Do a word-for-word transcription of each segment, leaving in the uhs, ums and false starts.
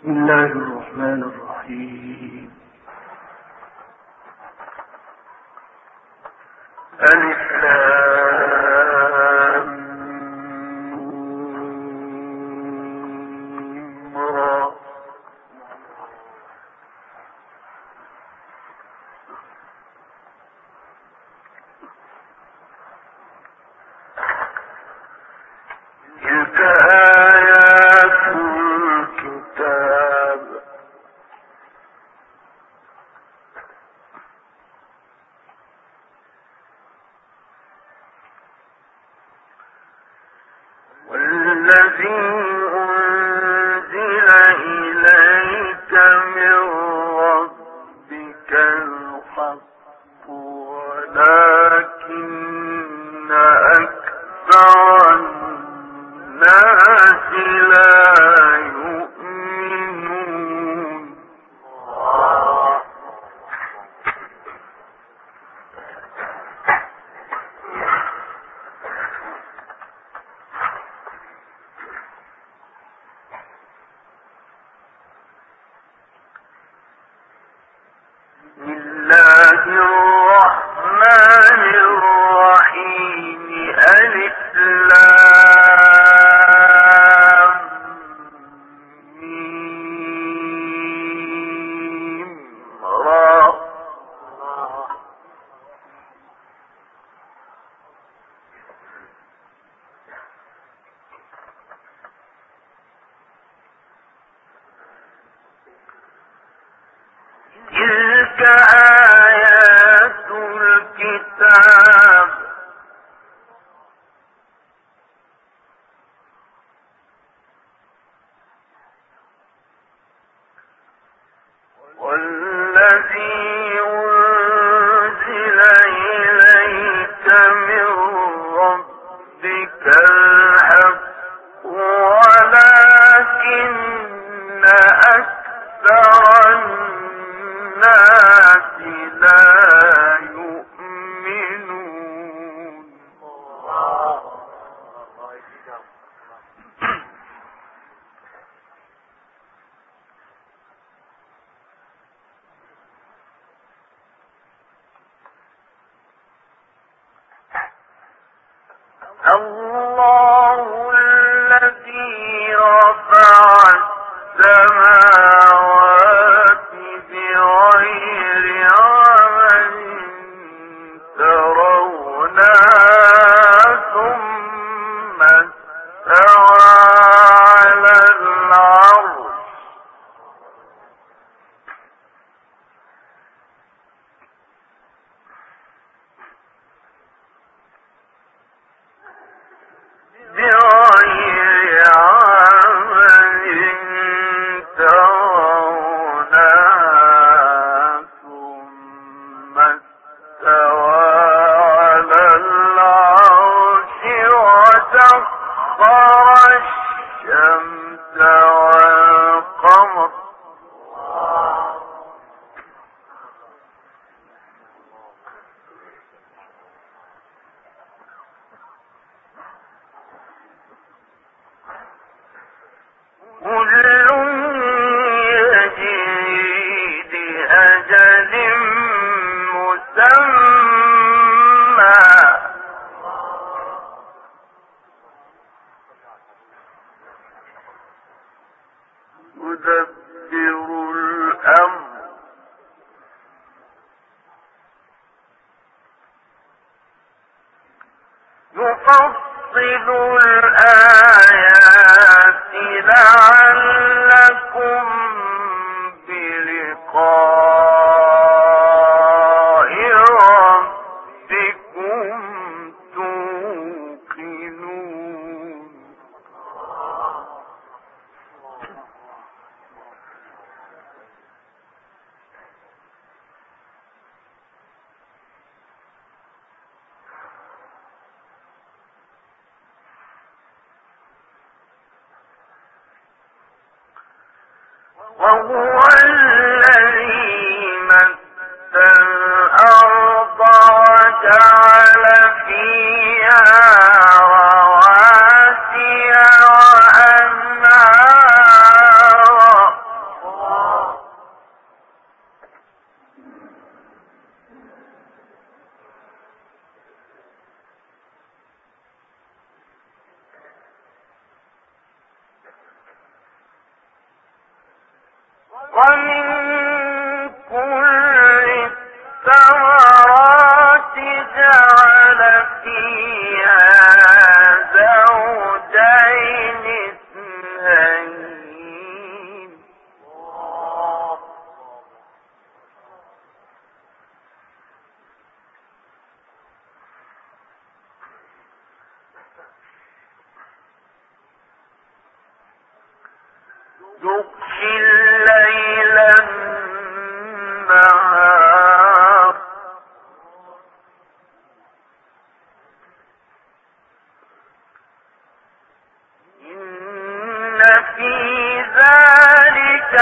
بسم الله الرحمن الرحيم. ألف لام را. تلك آيات الكتاب والذي أنزل إليك من ربك الحق ولكن أكثر الناس لا يؤمنون. بسم الله الرحمن الرحيم. ألف لام ميم را. تلك آيات الكتاب والذي أنزل إليك من ربك الحق ولكن أكثر الناس لا يؤمنون. الله الذي رفع السماوات بغير عمد ترونها ثم استوى على العرش بغير عمد ترونها ثم استوى على العرش وسخر الشمس والقمر كل يجري لأجل مسمى يدبر الأمر يفصل الآيات لعلكم بلقاء ربكم توقنون. وهو الذي مد الأرض وجعل فيها رواسي وأنهارا ومن كل الثمرات جعل فيها زوجين اثنين يغشي الليل النهار إن في ذلك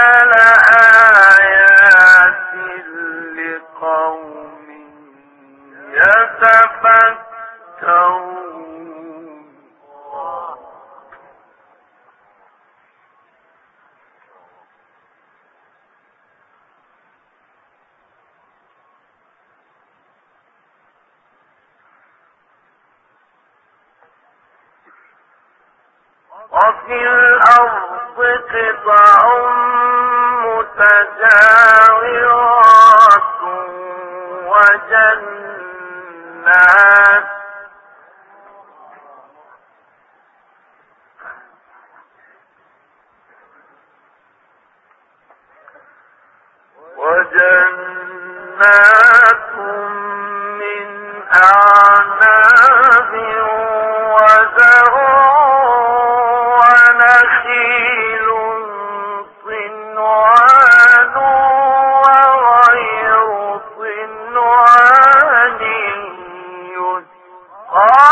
لآيات لقوم يتفكرون وفي الأرض قطع متجاورات وجنات وجنات من أعناب وزرع ونخيل صنوان وغير صنوان يسقى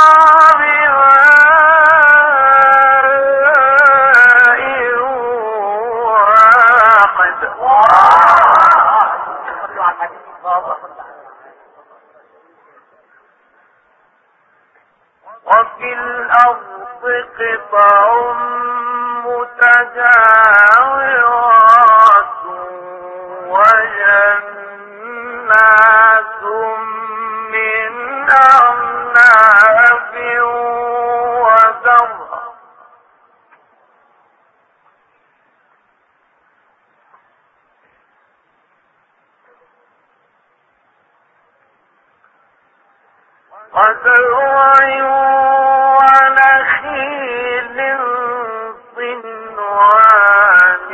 بماء واحد وفي الأرض قطع متجاورات وجنات من أعناب وزرع وزرع ونخيل صنوان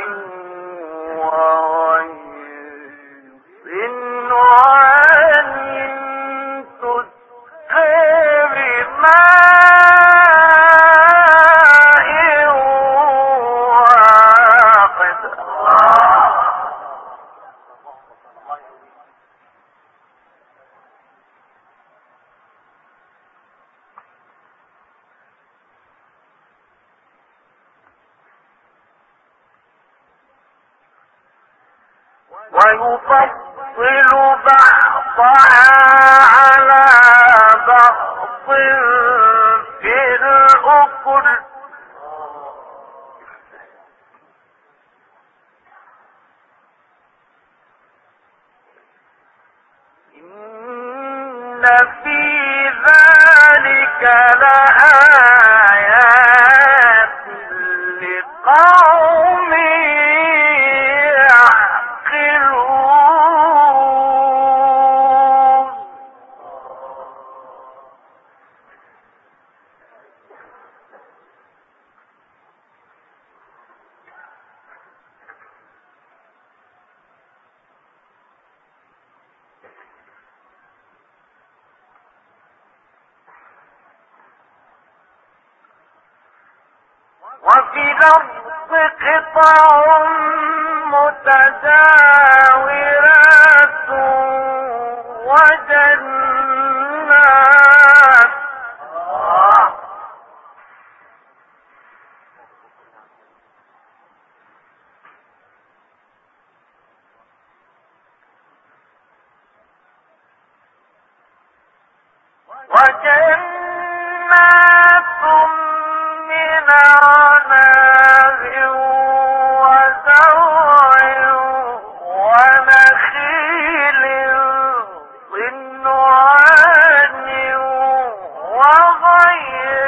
وغير صنوان تسقى بماء واحد ويفضل بعضها على بعض في الأكل إن في ذلك لآيات لقوم وفي الأرض قطع متجاورات وجنات وجنات من أعناب وزرع ونخيل صنوان وغير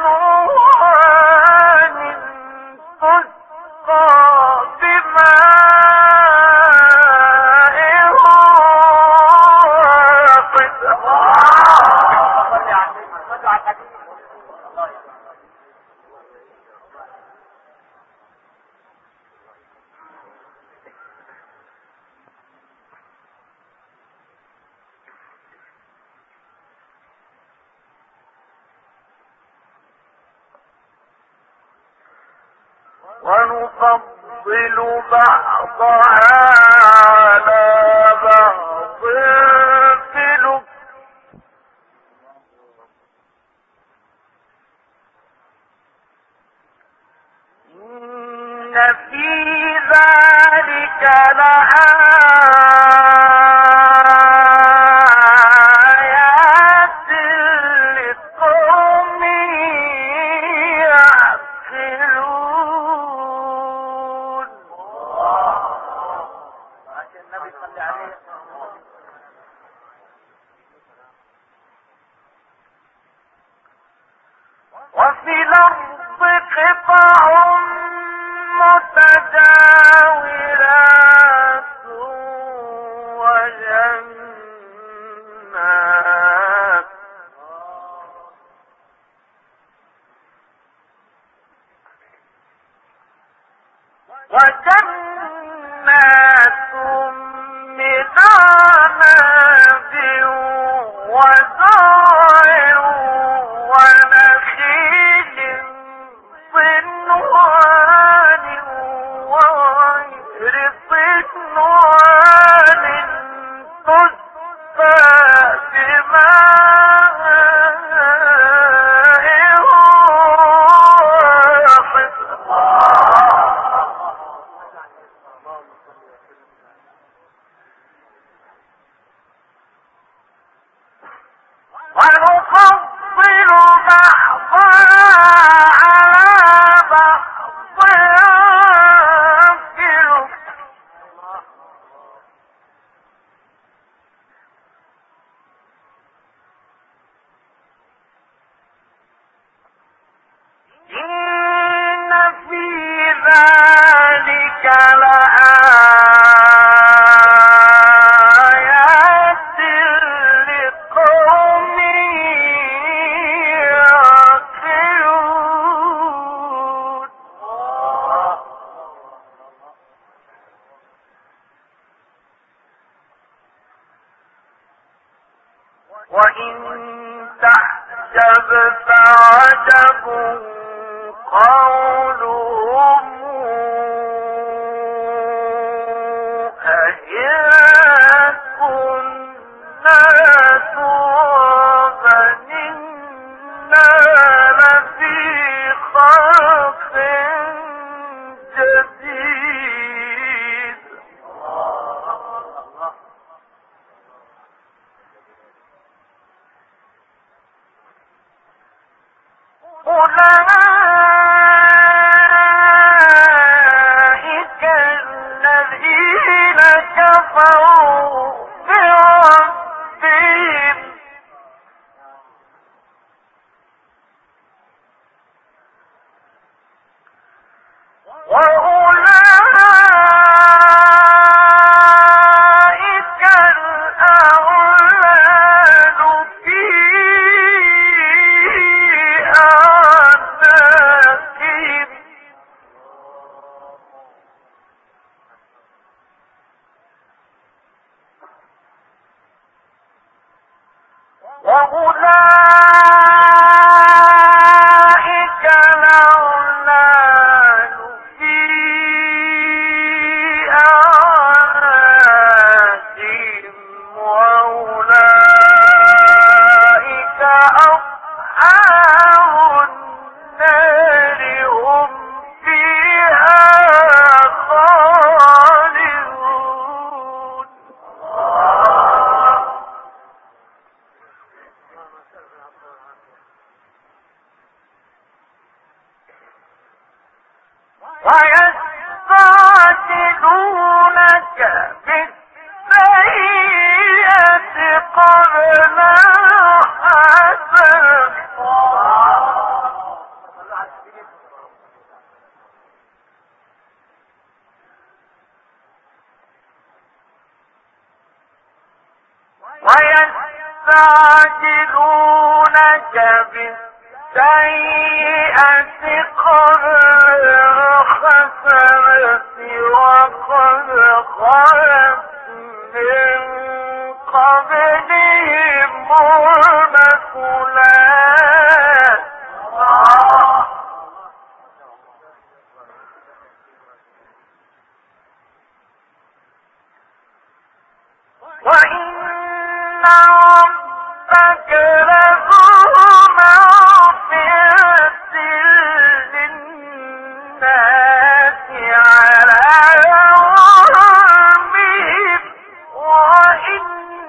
صنوان تسقى بماء ونفضل بعضها على بعض في الأكل إن في ذلك لآيات لقوم يعقلون. النبي صلى عليه وفي الأرض قطع متجاورات وجنات وجنات من عنب وزرع ونخيل صنوان وغير صنوان تسقى بماء واحد ونفضل بعضها على بعض في الأكل إن في ذلك لآيات لقوم يعقلون. وإن تعجب فعجب قولهم أإذا كنا ترابا إنا لفي خلق جديد. أولئك الذين كفروا بربهم وأولئك الأغلال في أعناقهم وأولئك الأغلال في أعناقهم وأولئك أصحاب النار هم فيها خالدون. ويستعجلونك بالسيئة قبل الحسنة ويستعجلونك بالسيئة قبل الحسنة وقد خلت من قبلهم المثلات ربك لذو مغفرة للناس على ظلمهم وإن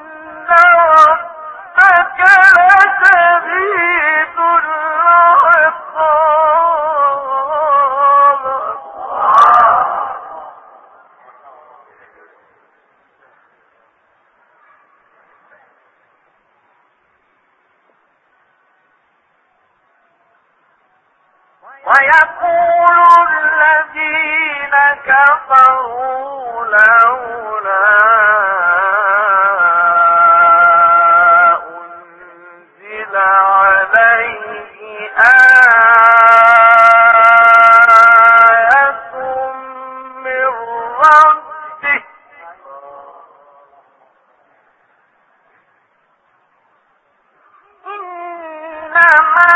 ربك لشديد العقاب. ويقول الذين كفروا لولا أنزل عليه آية من ربه إنما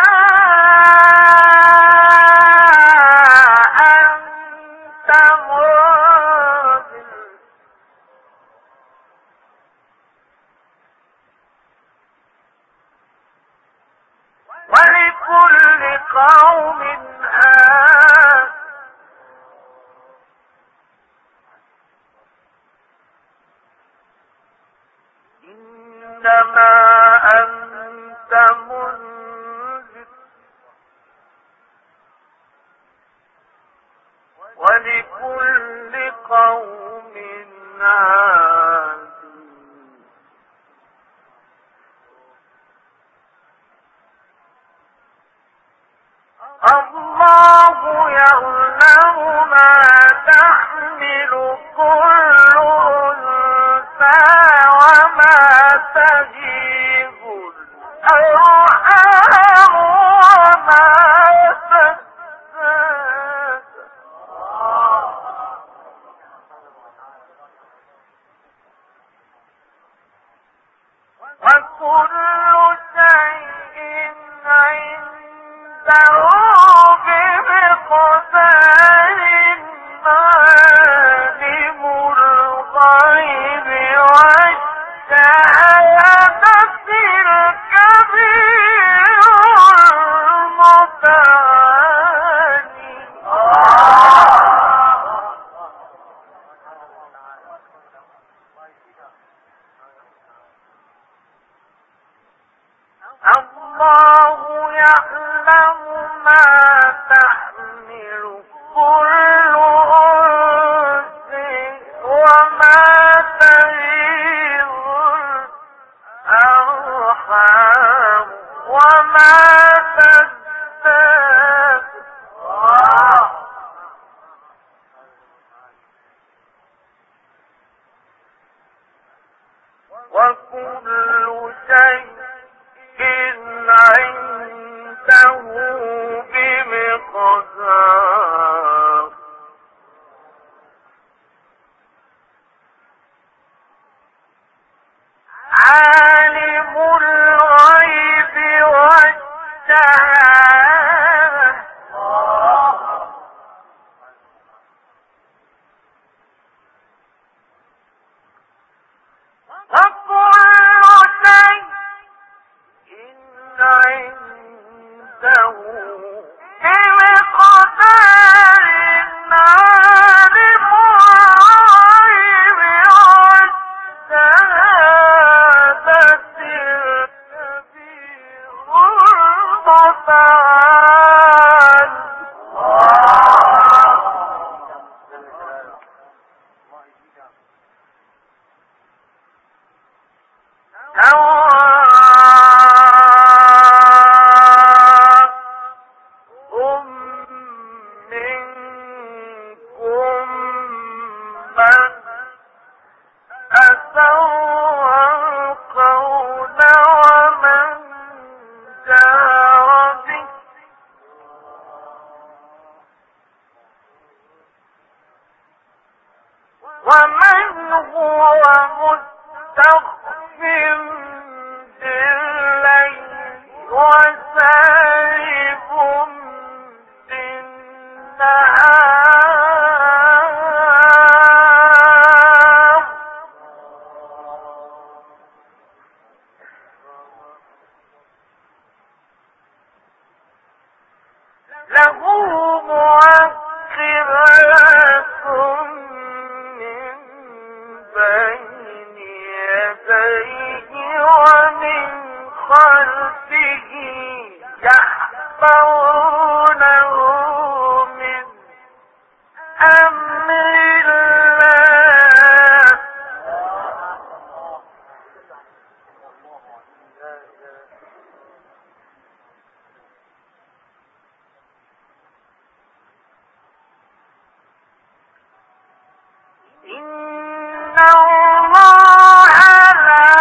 ولكل قوم هاد إنما أنت منذر ولكل قوم هاد الله يعلم ما تحمل كل أنثى وما تغيظ الأرحام وما تزداد وكل شيء عنده بمقدار عالم الغيب والشهادة الكبير المتعالي. الله يعلم ما تحمل كل أنثى وما تغيظ الأرحام وما تزداد وكل شيء عنده بمقدار عالم الغيب والشهادة وكل شيء عنده بمقدار عالم الغيب والشهادة الكبير المتعال. ومن هو مستخف بالليل وسارب بالنهار يديه ومن خلفه يحفظونه من أمر الله. إن الله لا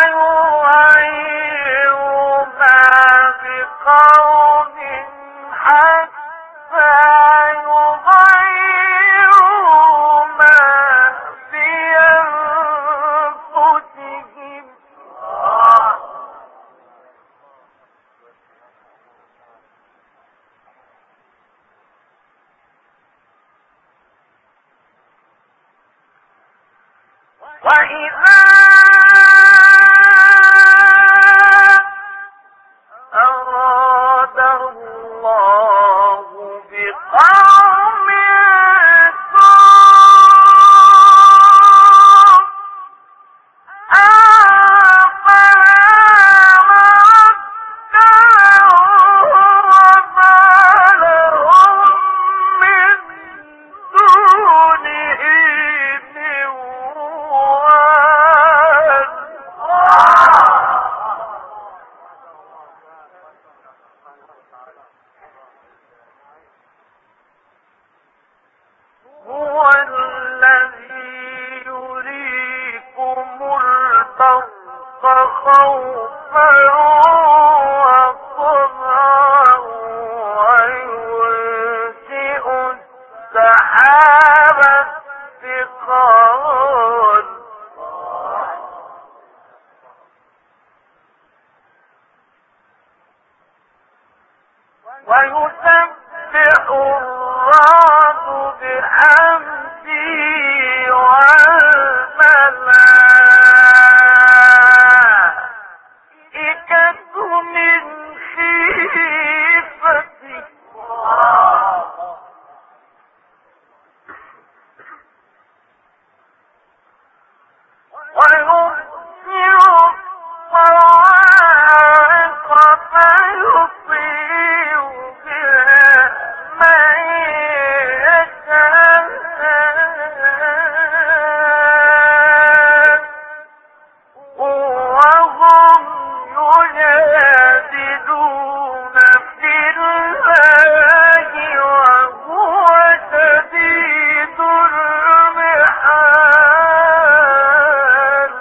يغير ما بقوم حتى يغيروا ما بأنفسهم. وإذا أراد الله بقوم سوءا هو الذي يريكم البرق خوفا وطمعا وينشئ السحاب الثقال ويسبح الرعد بحمده والملائكة من خيفته ويرسل الصواعق فيصيب بها من يشاء وهم يجادلون في الله وهو شديد المحال.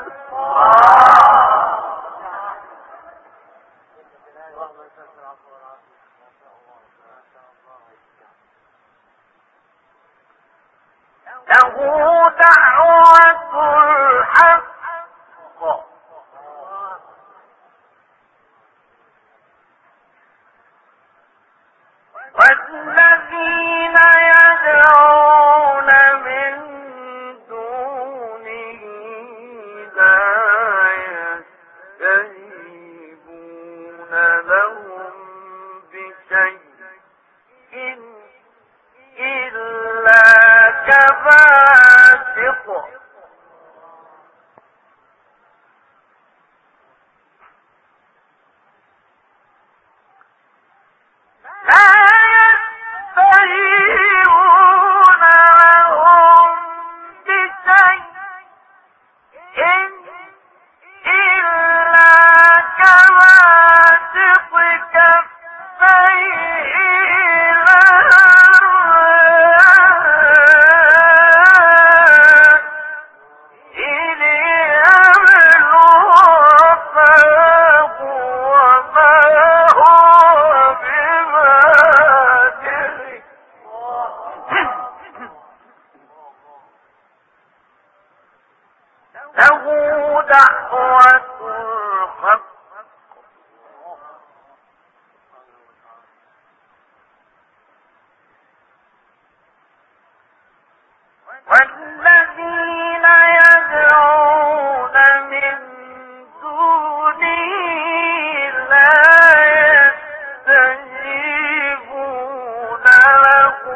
له دعوة الحق والذين يدعون من دونه لا يستجيبون لهم بشيء إلا كباسط لا يستجيبون لهم بشيء إلا كباسط كفيه إلى له دعوة الحق والذين يدعون من دونه لا يستجيبون لهم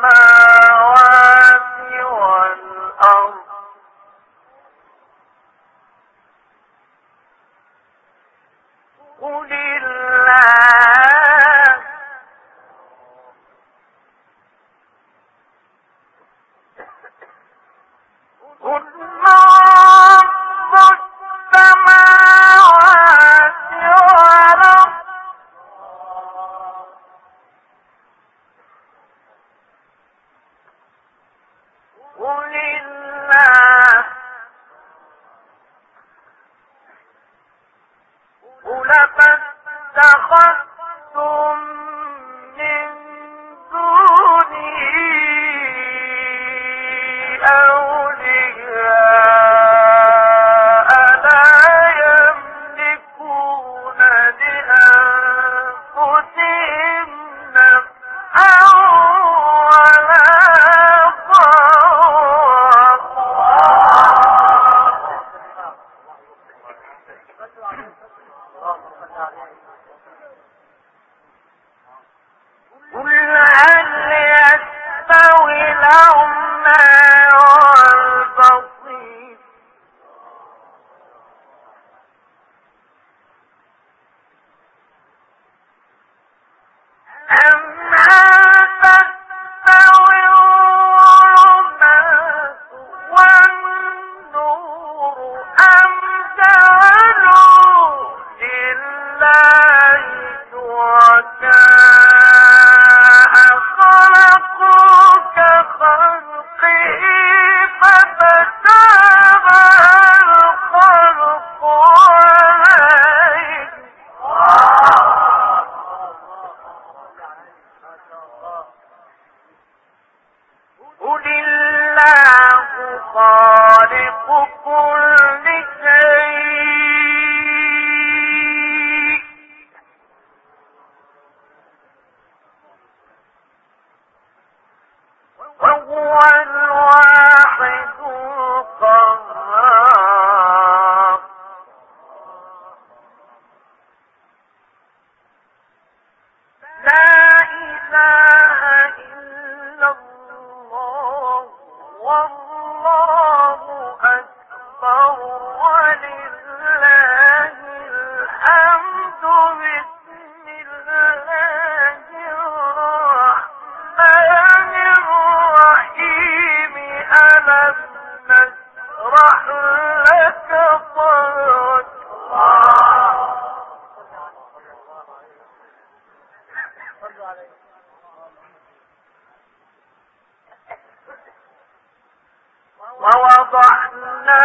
ووضعنا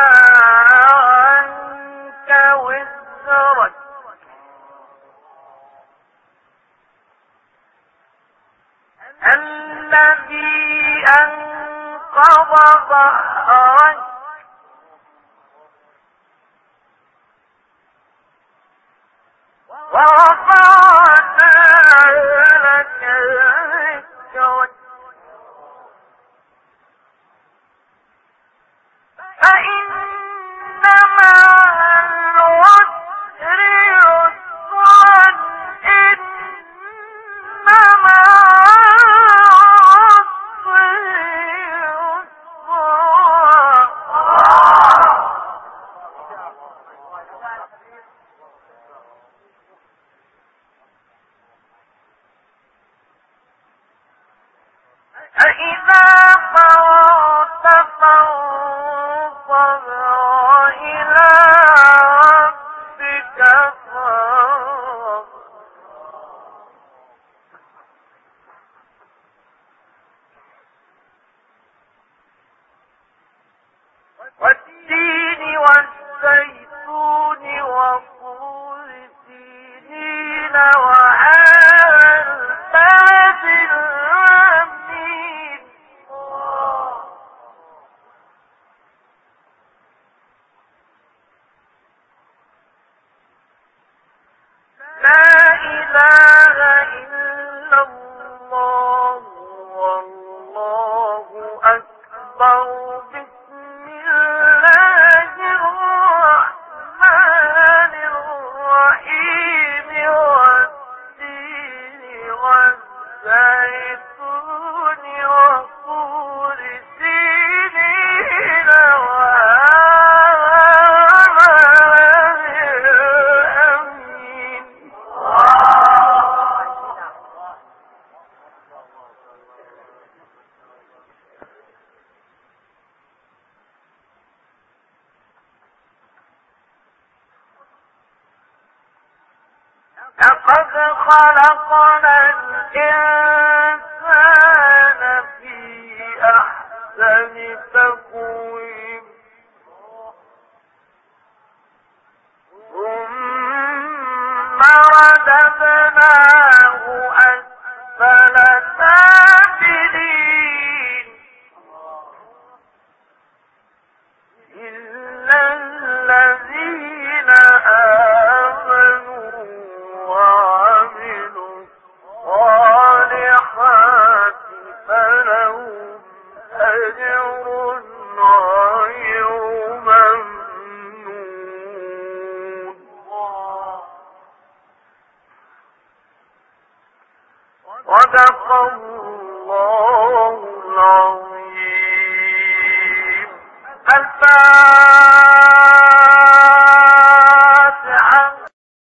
عنك وزرك الذي أنقض ظهرك ورفعنا لك ذكرك فإن مع العسر يسرا إن مع العسر يسرا فإذا فرغت فانصب وإلى ربك فارغب والتين والزيتون وطور سينين وهذا البلد الأمين لا إله إلا الله والله أكبر بسم الله الرحمن الرحيم والتين والزيتون ولقد خلقنا الإنسان في أحسن تقويم ثم رددناه أسفل سافلين إلا الذين آمنوا وعملوا الصالحات فلهم أجر غير ممنون. صدق الله العظيم. الفاتحة.